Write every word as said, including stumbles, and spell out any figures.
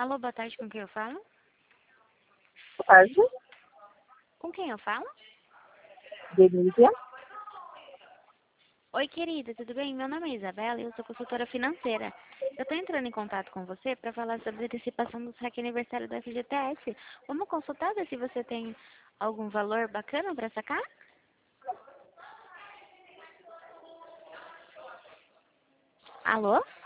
Alô, boa tarde, com quem eu falo? Tarde, Com quem eu falo? delícia. Oi, querida, tudo bem? Meu nome é Isabela e eu sou consultora financeira. Eu tô entrando em contato com você para falar sobre a antecipação do saque aniversário da F G T S. Vamos consultar ver se você tem algum valor bacana para sacar? Alô?